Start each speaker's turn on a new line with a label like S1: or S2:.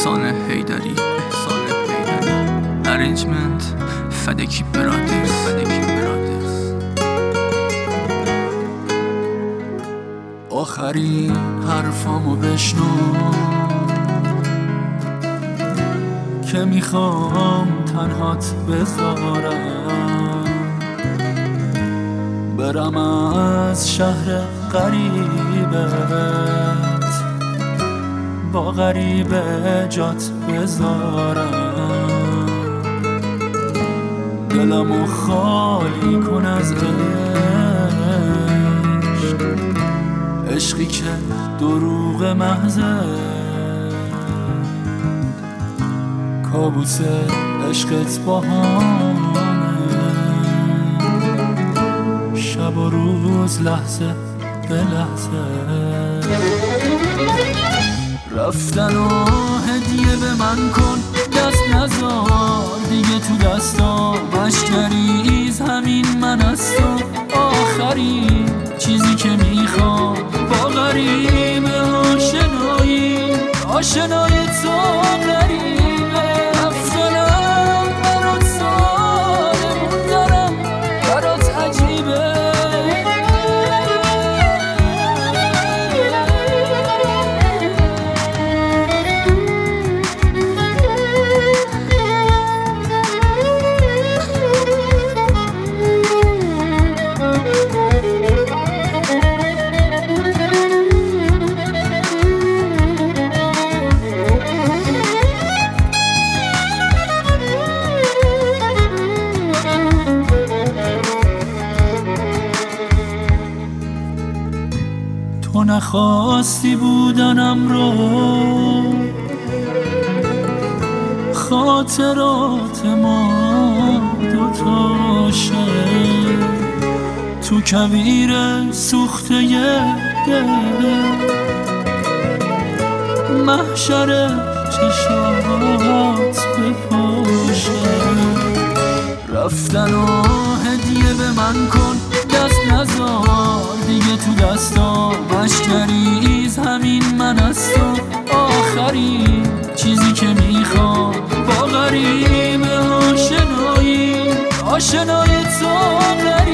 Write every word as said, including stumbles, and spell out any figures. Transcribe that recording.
S1: احسان حیدری احسان حیدری ارنجمنت فدکی برادرز فدکی برادرز. آخرین حرفامو بشنو که میخوام تنهات بذارم، برم از شهر غریبت با غریبه جات بذارم، دلمو خالی کن از عشق، عشقی که دروغ محضه، کابوس عشقت بهانه، شب و روز لحظه به لحظه. رفتن و هدیه به من کن، دست نزار دیگه تو دستام، اشکریز همین من از تو، آخرین چیزی که میخوام با غریبه آشنایی، آشنای تو غریبه. رفتنم برات ساده، موندنم برات عجیبه، تو نخواستی بودنم رو، خاطرات ما دوتاشه تو کویر سوخته دل، محشر چشات بپاشه. رفتن و هدیه به من کن، دست نزار دیگه تو دستام، اشکریز همین من از تو، آخرین چیزی که میخوام با غریبه آشنایی، آشنای تو.